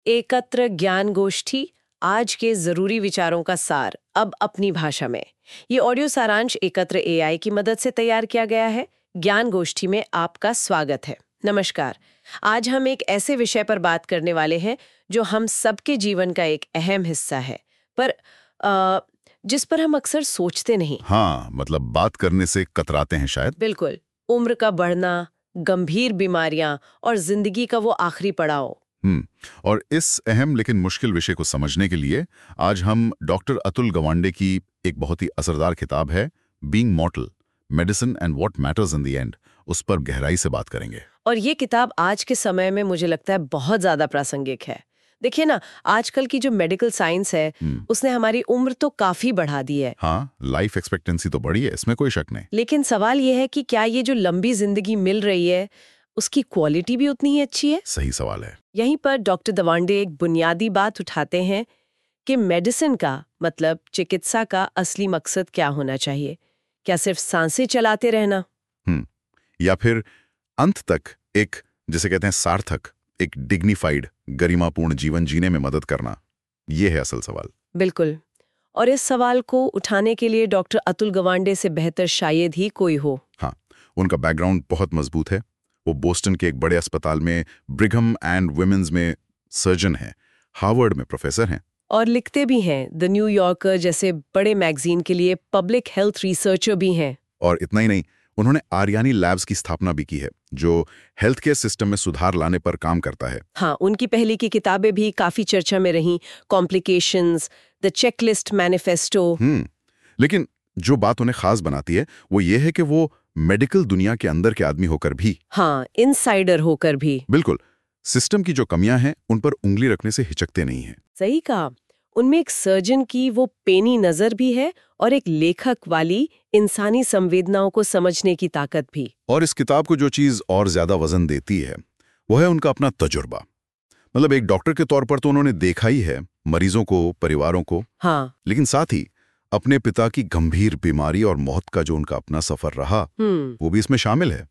एकत्र ज्ञान गोष्ठी, आज के जरूरी विचारों का सार, अब अपनी भाषा में। ये ऑडियो सारांश एकत्र एआई की मदद से तैयार किया गया है। ज्ञान गोष्ठी में आपका स्वागत है। नमस्कार। आज हम एक ऐसे विषय पर बात करने वाले हैं जो हम सबके जीवन का एक अहम हिस्सा है, पर जिस पर हम अक्सर सोचते नहीं। हाँ, मतलब बात करने से कतराते हैं शायद। बिल्कुल। उम्र का बढ़ना, गंभीर बीमारियां और जिंदगी का वो आखिरी पड़ाव। और इस अहम लेकिन मुश्किल विषय को समझने के लिए आज हम डॉक्टर अतुल गवांडे की एक बहुत ही असरदार किताब है being mortal, medicine and what matters in the end, उस पर गहराई से बात करेंगे। और ये किताब आज के समय में मुझे लगता है बहुत ज्यादा प्रासंगिक है। देखिए ना, आजकल की जो मेडिकल साइंस है उसने हमारी उम्र तो काफी बढ़ा दी है। हाँ, लाइफ एक्सपेक्टेंसी तो बढ़ी है, इसमें कोई शक नहीं। लेकिन सवाल ये है कि क्या ये जो लंबी जिंदगी मिल रही है उसकी क्वालिटी भी उतनी ही अच्छी है? सही सवाल है। यहीं पर डॉक्टर दवांडे एक बुनियादी बात उठाते हैं कि मेडिसिन का मतलब चिकित्सा का असली मकसद क्या होना चाहिए। क्या सिर्फ सांसें चलाते रहना, या फिर अंत तक एक, जिसे कहते हैं सार्थक, एक डिग्निफाइड गरिमापूर्ण जीवन जीने में मदद करना? ये है असल सवाल। बिल्कुल। और इस सवाल को उठाने के लिए डॉक्टर अतुल गवांडे से बेहतर शायद ही कोई हो। हाँ, उनका बैकग्राउंड बहुत मजबूत है। वो बोस्टन के एक बड़े अस्पताल में ब्रिघम एंड वुमेन्स में सर्जन हैं, हार्वर्ड में प्रोफेसर हैं, और लिखते भी हैं। द न्यू यॉर्कर जैसे बड़े मैगजीन के लिए पब्लिक हेल्थ रिसर्चर भी हैं। और इतना ही नहीं, उन्होंने आर्यानी लैब्स की स्थापना भी की है जो हेल्थ केयर सिस्टम में सुधार लाने पर काम करता है। हाँ, उनकी पहले की किताबें भी काफी चर्चा में रहीं, कॉम्प्लिकेशंस, द चेकलिस्ट मैनिफेस्टो। लेकिन जो बात उन्हें खास बनाती है वो ये है कि वो मेडिकल दुनिया के अंदर के आदमी होकर भी, हाँ, इनसाइडर होकर भी, बिल्कुल सिस्टम की जो कमियां हैं उन पर उंगली रखने से हिचकते नहीं हैं। सही कहा। उनमें एक सर्जन की वो पेनी नजर भी है और एक लेखक वाली इंसानी संवेदनाओं को समझने की ताकत भी। और इस किताब को जो चीज और ज्यादा वजन देती है वो है उनका अपना तजुर्बा। मतलब एक डॉक्टर के तौर पर तो उन्होंने देखा ही है मरीजों को, परिवारों को, हाँ, लेकिन साथ ही अपने पिता की गंभीर बीमारी और मौत का जो उनका अपना सफर रहा वो भी इसमें शामिल है।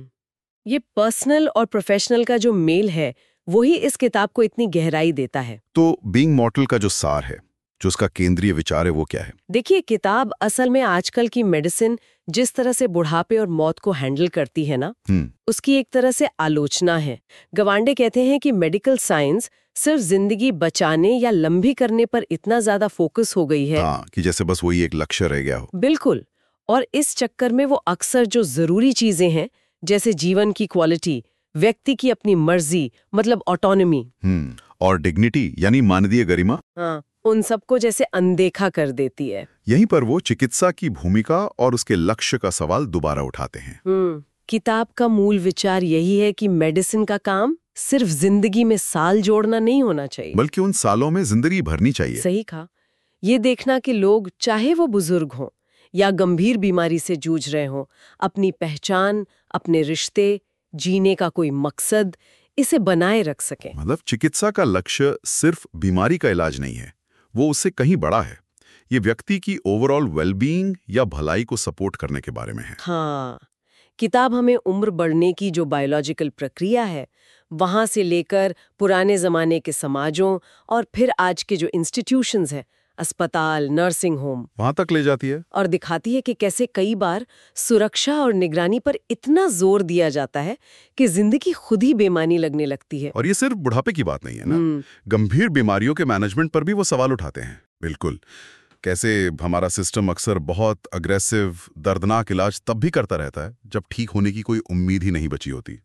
ये पर्सनल और प्रोफेशनल का जो मेल है वही इस किताब को इतनी गहराई देता है। तो बीइंग मॉर्टल का जो सार है, जो उसका केंद्रीय विचार है, वो क्या है? देखिए, किताब असल में आजकल की मेडिसिन जिस तरह से बुढ़ापे और मौत को हैंडल करती है ना, उसकी एक तरह से आलोचना है। गवांडे कहते हैं कि मेडिकल साइंस सिर्फ जिंदगी बचाने या लंबी करने पर इतना ज्यादा फोकस हो गई है, हाँ, कि जैसे बस वही एक लक्ष्य रह गया हो। बिल्कुल। और इस चक्कर में वो अक्सर जो जरूरी चीजें हैं, जैसे जीवन की क्वालिटी, व्यक्ति की अपनी मर्जी मतलब ऑटोनॉमी, और डिग्निटी यानी मानवीय गरिमा, हाँ, उन सबको जैसे अनदेखा कर देती है। यहीं पर वो चिकित्सा की भूमिका और उसके लक्ष्य का सवाल दोबारा उठाते हैं। किताब का मूल विचार यही है कि मेडिसिन का काम सिर्फ जिंदगी में साल जोड़ना नहीं होना चाहिए, बल्कि उन सालों में जिंदगी भरनी चाहिए। सही कहा। ये देखना कि लोग, चाहे वो बुजुर्ग हों या गंभीर बीमारी से जूझ रहे हों, अपनी पहचान, अपने रिश्ते, जीने का कोई मकसद, इसे बनाए रख सकें। मतलब चिकित्सा का लक्ष्य सिर्फ बीमारी का इलाज नहीं है, वो उससे कहीं बड़ा है। ये व्यक्ति की ओवरऑल वेलबीइंग या भलाई को सपोर्ट करने के बारे में है। हाँ, किताब हमें उम्र बढ़ने की जो बायोलॉजिकल प्रक्रिया है वहां से लेकर पुराने जमाने के समाजों और फिर आज के जो इंस्टीट्यूशंस हैं, अस्पताल, नर्सिंग होम, वहां तक ले जाती है और दिखाती है कि कैसे कई बार सुरक्षा और निगरानी पर इतना जोर दिया जाता है कि जिंदगी खुद ही बेमानी लगने लगती है। और ये सिर्फ बुढ़ापे की बात नहीं है ना, गंभीर बीमारियों के मैनेजमेंट पर भी वो सवाल उठाते हैं। बिल्कुल, कैसे हमारा सिस्टम अक्सर बहुत अग्रेसिव, दर्दनाक इलाज तब भी करता रहता है जब ठीक होने की कोई उम्मीद ही नहीं बची होती।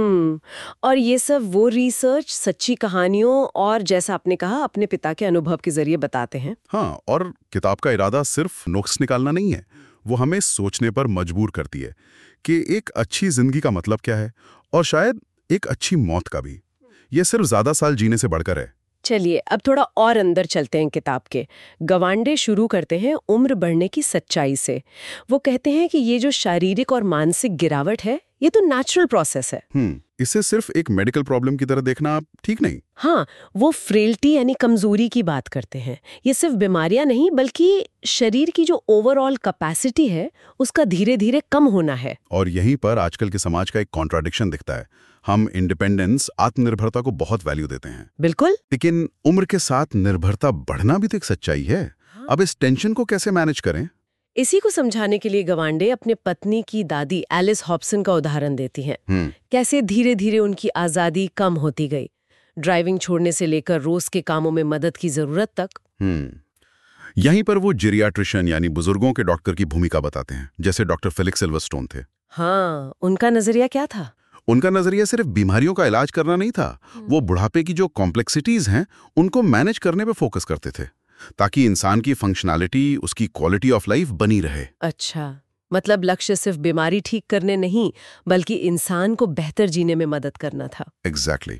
और ये सब वो रिसर्च सच्ची कहानियों और, जैसा आपने कहा, अपने पिता के अनुभव के जरिए बताते हैं। हाँ, और किताब का इरादा सिर्फ नुक्स निकालना नहीं है, वो हमें सोचने पर मजबूर करती है कि एक अच्छी जिंदगी का मतलब क्या है, और शायद एक अच्छी मौत का भी। ये सिर्फ ज्यादा साल जीने से बढ़कर है। चलिए अब थोड़ा और अंदर चलते हैं किताब के। गवांडे शुरू करते हैं उम्र बढ़ने की सच्चाई से। वो कहते हैं कि ये जो शारीरिक और मानसिक गिरावट है ये तो नेचुरल प्रोसेस है। इसे सिर्फ एक मेडिकल प्रॉब्लम की तरह देखना आप ठीक नहीं। हाँ, वो फ्रेल्टी यानी कमजोरी की बात करते हैं। ये सिर्फ बीमारियां नहीं बल्कि शरीर की जो ओवरऑल कैपेसिटी है उसका धीरे धीरे कम होना है। और यहीं पर आजकल के समाज का एक कॉन्ट्राडिक्शन दिखता है। हम इंडिपेंडेंस, आत्मनिर्भरता को बहुत वैल्यू देते हैं, बिल्कुल, लेकिन उम्र के साथ निर्भरता बढ़ना भी तो एक सच्चाई है। अब इस टेंशन को कैसे मैनेज करें? इसी को समझाने के लिए गवांडे अपने पत्नी की दादी एलिस हॉब्सन का उदाहरण देती हैं। कैसे धीरे धीरे उनकी आजादी कम होती गई, ड्राइविंग छोड़ने से लेकर रोज के कामों में मदद की जरूरत तक। यहीं पर वो जेरियाट्रिशियन यानी बुजुर्गों के डॉक्टर की भूमिका बताते हैं, जैसे डॉक्टर फेलिक्स सिल्वरस्टोन थे। हाँ, उनका नजरिया क्या था? उनका नजरिया सिर्फ बीमारियों का इलाज करना नहीं था, वो बुढ़ापे की जो कॉम्प्लेक्सिटीज हैं उनको मैनेज करने पे फोकस करते थे, ताकि इंसान की फंक्शनैलिटी, उसकी क्वालिटी ऑफ लाइफ बनी रहे। अच्छा, मतलब लक्ष्य सिर्फ बीमारी ठीक करने नहीं बल्कि इंसान को बेहतर जीने में मदद करना था। एग्जैक्टली।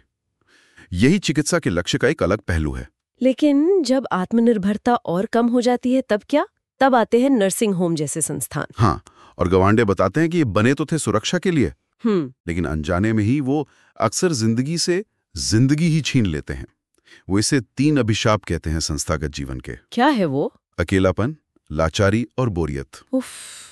यही चिकित्सा के लक्ष्य का एक अलग पहलू है। लेकिन जब आत्मनिर्भरता और कम हो जाती है तब क्या? तब आते हैं नर्सिंग होम जैसे संस्थान। हाँ, और गवांडे बताते हैं कि ये बने तो थे सुरक्षा के लिए, लेकिन अनजाने में ही वो अक्सर जिंदगी से जिंदगी ही छीन लेते हैं। वो इसे 3 अभिशाप कहते हैं संस्थागत जीवन के। क्या है वो? अकेलापन, लाचारी और बोरियत। उफ,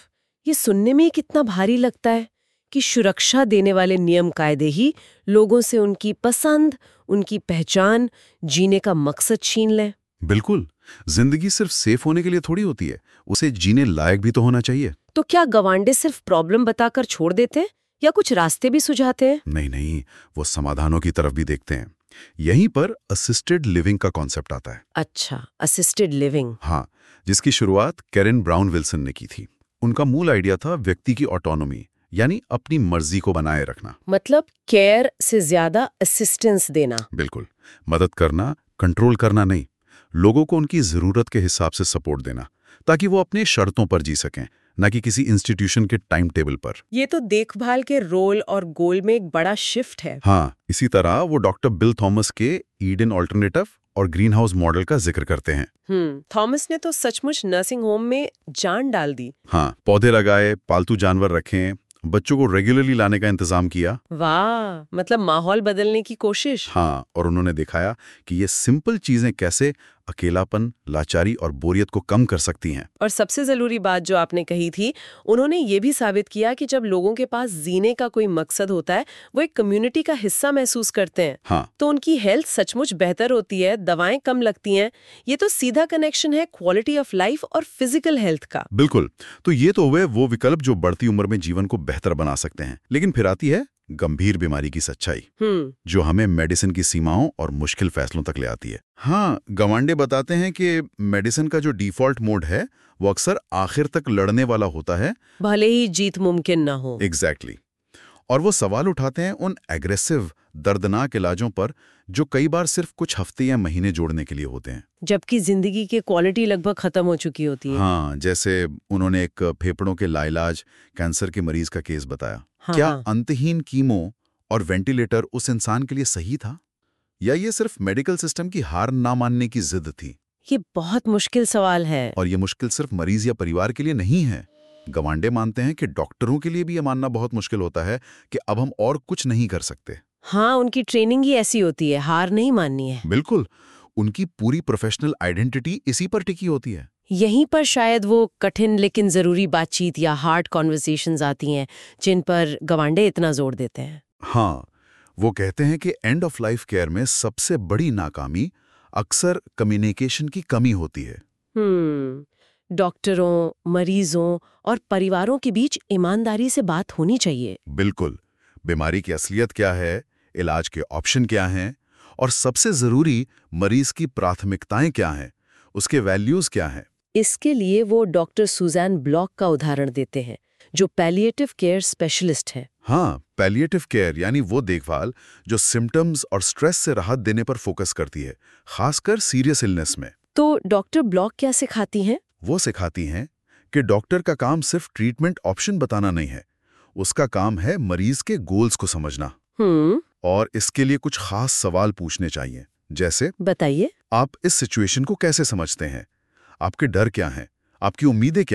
ये सुनने में कितना भारी लगता है कि सुरक्षा देने वाले नियम कायदे ही लोगों से उनकी पसंद, उनकी पहचान, जीने का मकसद छीन लें। बिल्कुल, जिंदगी सिर्फ सेफ होने के लिए थोड़ी होती है, उसे जीने लायक भी तो होना चाहिए। तो क्या गवांडे सिर्फ प्रॉब्लम बताकर छोड़ देते हैं या कुछ रास्ते भी सुझाते हैं? नहीं, वो समाधानों की तरफ भी देखते हैं। यहीं पर असिस्टेड लिविंग का कॉन्सेप्ट आता है। अच्छा, असिस्टेड लिविंग। हाँ, जिसकी शुरुआत कैरन ब्राउन विल्सन ने की थी। उनका मूल आइडिया था व्यक्ति की ऑटोनॉमी, यानी अपनी मर्जी को बनाए रखना। मतलब केयर से ज्यादा असिस्टेंस देना। बिल्कुल, मदद करना, कंट्रोल करना नहीं, लोगों को उनकी जरूरत के हिसाब से सपोर्ट देना, ताकि वो अपने शर्तों पर जी सकें, न कि किसी इंस्टीट्यूशन के टाइम टेबल पर। ये तो देखभाल के रोल और गोल में एक बड़ा शिफ्ट है। हाँ, इसी तरह वो डॉक्टर बिल थॉमस के ईडन ऑल्टरनेटिव और ग्रीन हाउस मॉडल का जिक्र करते हैं। थॉमस ने तो सचमुच नर्सिंग होम में जान डाल दी। हाँ, पौधे लगाए, पालतू जानवर रखें, बच्चों को रेगुलरली लाने का इंतजाम किया। वाह, मतलब माहौल बदलने की कोशिश। हाँ, और उन्होंने दिखाया कि ये सिंपल चीजें कैसे अकेलापन, लाचारी और बोरियत को कम कर सकती हैं। और सबसे जरूरी बात जो आपने कही थी, उन्होंने ये भी साबित किया कि जब लोगों के पास जीने का कोई मकसद होता है, वो एक कम्युनिटी का हिस्सा महसूस करते हैं। हाँ, तो उनकी हेल्थ सचमुच बेहतर होती है, दवाएं कम लगती हैं। ये तो सीधा कनेक्शन है क्वालिटी ऑफ लाइफ और फिजिकल हेल्थ का। बिल्कुल। तो ये तो हुए वो विकल्प जो बढ़ती उम्र में जीवन को बेहतर बना सकते हैं। लेकिन फिर आती है गंभीर बीमारी की सच्चाई, जो हमें मेडिसिन की सीमाओं और मुश्किल फैसलों तक ले आती है। हाँ, गवांडे बताते हैं कि मेडिसिन का जो डिफॉल्ट मोड है वो अक्सर आखिर तक लड़ने वाला होता है, भले ही जीत मुमकिन ना हो। एग्जैक्टली। और वो सवाल उठाते हैं उन एग्रेसिव, दर्दनाक इलाजों पर जो कई बार सिर्फ कुछ हफ्ते या महीने जोड़ने के लिए होते हैं, जबकि जिंदगी की क्वालिटी लगभग खत्म हो चुकी होती है। हाँ, जैसे उन्होंने एक फेफड़ों के लाइलाज कैंसर के मरीज का केस बताया। हाँ, क्या हाँ। अंतहीन कीमो और वेंटिलेटर उस इंसान के लिए सही था, या ये सिर्फ मेडिकल सिस्टम की हार ना मानने की जिद थी? ये बहुत मुश्किल सवाल है। और ये मुश्किल सिर्फ मरीज या परिवार के लिए नहीं है। गवांडे मानते हैं कि डॉक्टरों के लिए भी ये मानना बहुत मुश्किल होता है कि अब हम और कुछ नहीं कर सकते। हाँ, उनकी ट्रेनिंग ही ऐसी होती है, हार नहीं माननी है। बिल्कुल, उनकी पूरी प्रोफेशनल आइडेंटिटी इसी पर टिकी होती है। यहीं पर शायद वो कठिन लेकिन जरूरी बातचीत या हार्ड कॉन्वर्सेशंस आती हैं, जिन पर गवांडे इतना जोर देते हैं। हाँ, वो कहते हैं कि एंड ऑफ लाइफ केयर में सबसे बड़ी नाकामी अक्सर कम्युनिकेशन की कमी होती है। डॉक्टरों, मरीजों और परिवारों के बीच ईमानदारी से बात होनी चाहिए। बिल्कुल, बीमारी की असलियत क्या है, इलाज के ऑप्शन क्या हैं, और सबसे जरूरी मरीज की प्राथमिकताएं क्या हैं, उसके वैल्यूज क्या हैं। इसके लिए वो डॉक्टर सुजैन ब्लॉक का उदाहरण देते हैं, जो पैलिएटिव केयर स्पेशलिस्ट है। हाँ, पैलिएटिव केयर यानी वो देखभाल जो सिम्टम्स और स्ट्रेस से राहत देने पर फोकस करती है, खासकर सीरियस इलनेस में। तो डॉक्टर ब्लॉक क्या सिखाती हैं? वो सिखाती हैं कि डॉक्टर का काम सिर्फ ट्रीटमेंट ऑप्शन बताना नहीं है, उसका काम है मरीज के गोल्स को समझना। और इसके लिए कुछ खास सवाल पूछने चाहिए, जैसे बताइए। आप इस सिचुएशन को कैसे समझते हैं, आपके डर क्या हैं, आपकी उम्मीदें क्या हैं,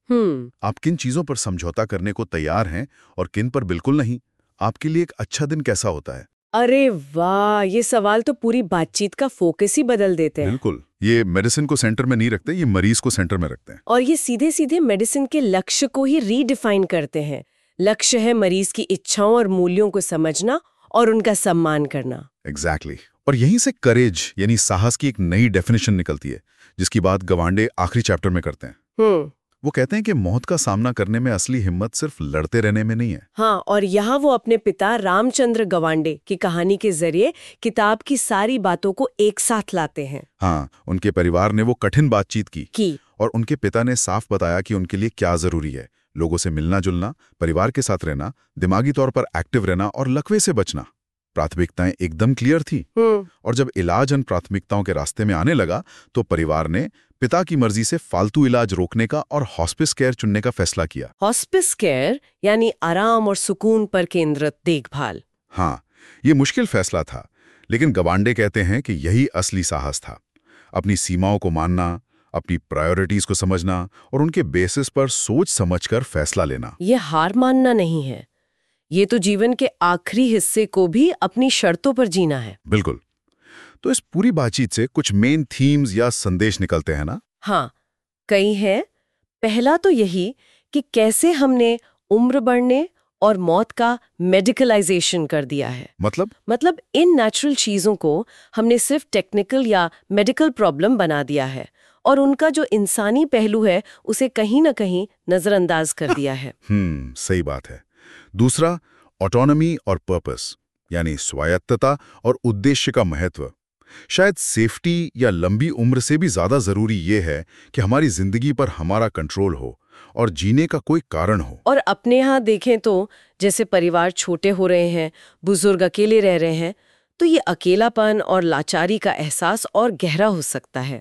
आप किन चीजों पर समझौता करने को तैयार हैं और किन पर बिल्कुल नहीं। आपके लिए एक अच्छा दिन कैसा होता है? अरे वाह, ये सवाल तो पूरी बातचीत का फोकस ही बदल देते हैं। बिल्कुल, ये मेडिसिन को सेंटर में नहीं रखते, ये मरीज को सेंटर में रखते हैं। और ये सीधे सीधे मेडिसिन के लक्ष्य को ही रीडिफाइन करते हैं। लक्ष्य है मरीज की इच्छाओं और मूल्यों को समझना और उनका सम्मान करना। एग्जैक्टली। और यहीं से करेज यानी साहस की एक नई डेफिनेशन निकलती है, जिसकी बात गवांडे आखिरी चैप्टर में करते हैं। वो कहते हैं कि मौत का सामना करने में असली हिम्मत सिर्फ लड़ते रहने में नहीं है। हाँ, और यहाँ वो अपने पिता रामचंद्र गवांडे की कहानी के जरिए किताब की सारी बातों को एक साथ लाते हैं। हाँ, उनके परिवार ने वो कठिन बातचीत की और उनके पिता ने साफ बताया कि उनके लिए क्या जरूरी है। लोगों से मिलना जुलना, परिवार के साथ रहना, दिमागी तौर पर एक्टिव रहना और लकवे से बचना। प्राथमिकताएं एकदम क्लियर थी। और जब इलाज उन प्राथमिकताओं के रास्ते में आने लगा तो परिवार ने पिता की मर्जी से फालतू इलाज रोकने का और हॉस्पिस केयर चुनने का फैसला किया। हॉस्पिस केयर यानी आराम और सुकून पर केंद्रित देखभाल। हाँ, ये मुश्किल फैसला था, लेकिन गवांडे कहते हैं कि यही असली साहस था। अपनी सीमाओं को मानना, अपनी प्रायोरिटीज को समझना और उनके बेसिस पर सोच समझकर फैसला लेना। ये हार मानना नहीं है, ये तो जीवन के आखिरी हिस्से को भी अपनी शर्तों पर जीना है। बिल्कुल। तो इस पूरी बातचीत से कुछ मेन थीम्स या संदेश निकलते हैं ना? हाँ, कई हैं। पहला तो यही कि कैसे हमने उम्र बढ़ने और मौत का मेडिकलाइजेशन कर दिया है। मतलब इन नेचुरल चीजों को हमने सिर्फ टेक्निकल या मेडिकल प्रॉब्लम बना दिया है और उनका जो इंसानी पहलू है उसे कहीं ना कहीं नजरअंदाज कर दिया है। सही बात है। दूसरा, ऑटोनॉमी और पर्पस यानी स्वायत्तता और उद्देश्य का महत्व। शायद सेफ्टी या लंबी उम्र से भी ज्यादा जरूरी ये है कि हमारी जिंदगी पर हमारा कंट्रोल हो और जीने का कोई कारण हो। और अपने यहाँ देखें तो जैसे परिवार छोटे हो रहे हैं, बुजुर्ग अकेले रह रहे हैं, तो ये अकेलापन और लाचारी का एहसास और गहरा हो सकता है।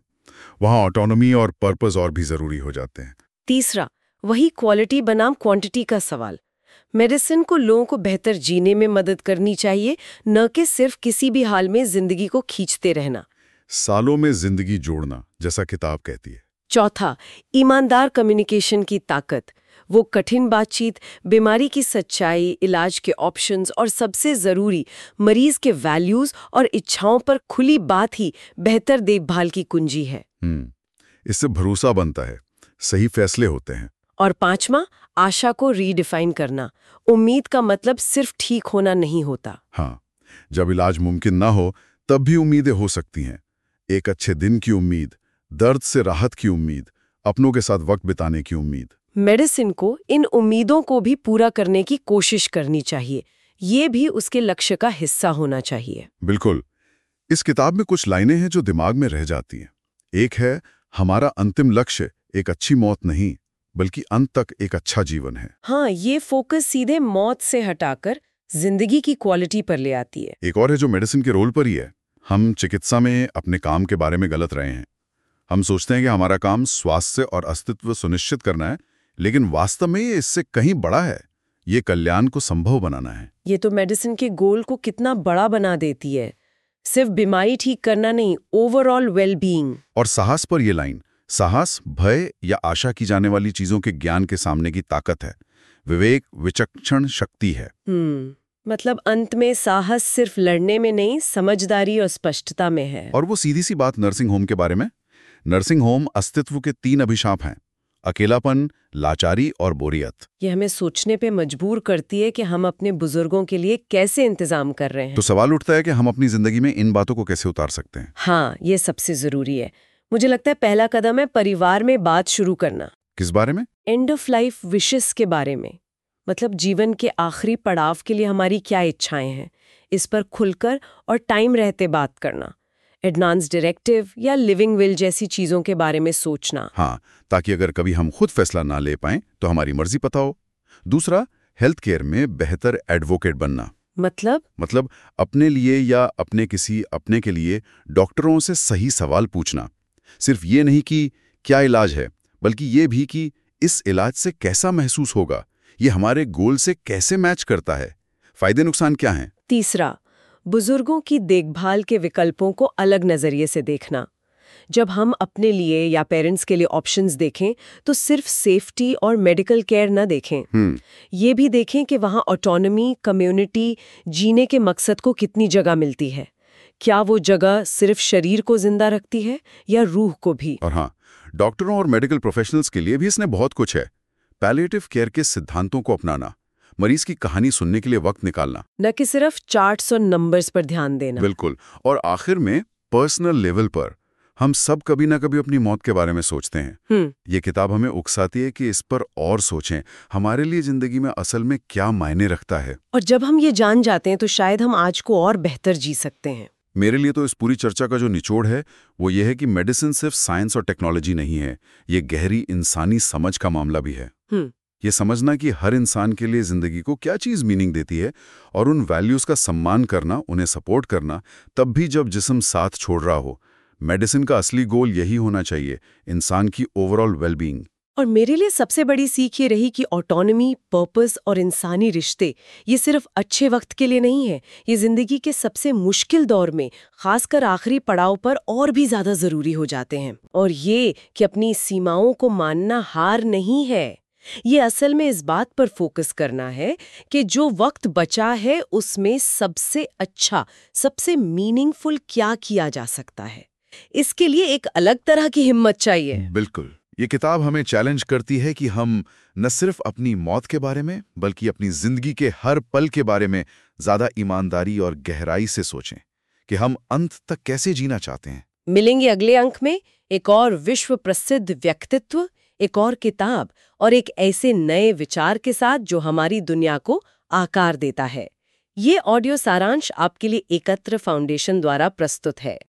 वहाँ ऑटोनॉमी और पर्पस और भी जरूरी हो जाते हैं। तीसरा, वही क्वालिटी बनाम क्वांटिटी का सवाल। मेडिसिन को लोगों को बेहतर जीने में मदद करनी चाहिए, न कि सिर्फ किसी भी हाल में जिंदगी को खींचते रहना। सालों में जिंदगी जोड़ना, जैसा किताब कहती है। चौथा, ईमानदार कम्युनिकेशन की ताकत। वो कठिन बातचीत, बीमारी की सच्चाई, इलाज के ऑप्शंस और सबसे जरूरी मरीज के वैल्यूज और इच्छाओं पर खुली बात ही बेहतर देखभाल की कुंजी है। इससे भरोसा बनता है, सही फैसले होते हैं। और पांचवा, आशा को रीडिफाइन करना। उम्मीद का मतलब सिर्फ ठीक होना नहीं होता। हाँ, जब इलाज मुमकिन ना हो तब भी उम्मीदें हो सकती हैं। एक अच्छे दिन की उम्मीद, दर्द से राहत की उम्मीद, अपनों के साथ वक्त बिताने की उम्मीद। मेडिसिन को इन उम्मीदों को भी पूरा करने की कोशिश करनी चाहिए। ये भी उसके लक्ष्य का हिस्सा होना चाहिए। बिल्कुल। इस किताब में कुछ लाइनें हैं जो दिमाग में रह जाती हैं। एक है, हमारा अंतिम लक्ष्य एक अच्छी मौत नहीं बल्कि अंत तक एक अच्छा जीवन है। हाँ, ये फोकस सीधे मौत से हटाकर जिंदगी की क्वालिटी पर ले आती है। एक और है जो मेडिसिन के रोल पर ही है। हम चिकित्सा में अपने काम के बारे में गलत रहे हैं। हम सोचते हैं कि हमारा काम स्वास्थ्य और अस्तित्व सुनिश्चित करना है, लेकिन वास्तव में ये इससे कहीं बड़ा है। ये कल्याण को संभव बनाना है। ये तो मेडिसिन के गोल को कितना बड़ा बना देती है। सिर्फ बीमारी ठीक करना नहीं, ओवरऑल वेलबीइंग। और साहस पर ये लाइन, साहस भय या आशा की जाने वाली चीजों के ज्ञान के सामने की ताकत है। विवेक विचक्षण शक्ति है। मतलब अंत में साहस सिर्फ लड़ने में नहीं, समझदारी और स्पष्टता में है। और वो सीधी सी बात नर्सिंग होम के बारे में। नर्सिंग होम अस्तित्व के 3 अभिशाप हैं: अकेलापन, लाचारी और बोरियत। ये हमें सोचने पे मजबूर करती है कि हम अपने बुजुर्गों के लिए कैसे इंतजाम कर रहे हैं। तो सवाल उठता है कि हम अपनी जिंदगी में इन बातों को कैसे उतार सकते हैं। हाँ, ये सबसे जरूरी है। मुझे लगता है पहला कदम है परिवार में बात शुरू करना। किस बारे में? एंड ऑफ लाइफ विशेस के बारे में। मतलब जीवन के आखिरी पड़ाव के लिए हमारी क्या इच्छाएं हैं, इस पर खुलकर और टाइम रहते बात करना। एडवांस डायरेक्टिव या लिविंग विल जैसी चीजों के बारे में सोचना। हाँ, ताकि अगर कभी हम खुद फैसला ना ले पाएं तो हमारी मर्जी पता हो। दूसरा, हेल्थ केयर में बेहतर एडवोकेट बनना। मतलब अपने लिए या अपने किसी अपने के लिए डॉक्टरों से सही सवाल पूछना। सिर्फ ये नहीं कि क्या इलाज है, बल्कि ये भी कि इस इलाज से कैसा महसूस होगा, ये हमारे गोल से कैसे मैच करता है, फायदे नुकसान क्या हैं। तीसरा, बुजुर्गों की देखभाल के विकल्पों को अलग नजरिए से देखना। जब हम अपने लिए या पेरेंट्स के लिए ऑप्शंस देखें तो सिर्फ सेफ्टी और मेडिकल केयर न देखें। ये भी देखें कि वहाँ ऑटोनॉमी, कम्युनिटी, जीने के मकसद को कितनी जगह मिलती है। क्या वो जगह सिर्फ शरीर को जिंदा रखती है या रूह को भी? और हाँ, डॉक्टरों और मेडिकल प्रोफेशनल्स के लिए भी इसने बहुत कुछ है। पैलिएटिव केयर के सिद्धांतों को अपनाना, मरीज की कहानी सुनने के लिए वक्त निकालना, न कि सिर्फ चार्ट्स और नंबर्स पर ध्यान देना। बिल्कुल। और आखिर में पर्सनल लेवल पर हम सब कभी ना कभी अपनी मौत के बारे में सोचते हैं। ये किताब हमें उकसाती है कि इस पर और सोचें, हमारे लिए जिंदगी में असल में क्या मायने रखता है। और जब हम ये जान जाते हैं तो शायद हम आज को और बेहतर जी सकते हैं। मेरे लिए तो इस पूरी चर्चा का जो निचोड़ है वो ये है कि मेडिसिन सिर्फ साइंस और टेक्नोलॉजी नहीं है, ये गहरी इंसानी समझ का मामला भी है। ये समझना कि हर इंसान के लिए जिंदगी को क्या चीज मीनिंग देती है और उन वैल्यूज का सम्मान करना, उन्हें सपोर्ट करना, तब भी जब जिस्म साथ छोड़ रहा हो। मेडिसिन का असली गोल यही होना चाहिए, इंसान की ओवरऑल वेलबींग। और मेरे लिए सबसे बड़ी सीख ये रही कि ऑटोनॉमी, पर्पस और इंसानी रिश्ते ये सिर्फ अच्छे वक्त के लिए नहीं है, ये जिंदगी के सबसे मुश्किल दौर में, खासकर आखिरी पड़ाव पर और भी ज्यादा जरूरी हो जाते हैं। और ये कि अपनी सीमाओं को मानना हार नहीं है, ये असल में इस बात पर फोकस करना है कि जो वक्त बचा है उसमें सबसे अच्छा, सबसे मीनिंगफुल क्या किया जा सकता है। इसके लिए एक अलग तरह की हिम्मत चाहिए। बिल्कुल। ये किताब हमें चैलेंज करती है कि हम न सिर्फ अपनी मौत के बारे में बल्कि अपनी जिंदगी के हर पल के बारे में ज्यादा ईमानदारी और गहराई से सोचें कि हम अंत तक कैसे जीना चाहते हैं। मिलेंगे अगले अंक में एक और विश्व प्रसिद्ध व्यक्तित्व, एक और किताब और एक ऐसे नए विचार के साथ जो हमारी दुनिया को आकार देता है। ये ऑडियो सारांश आपके लिए एकत्र फाउंडेशन द्वारा प्रस्तुत है।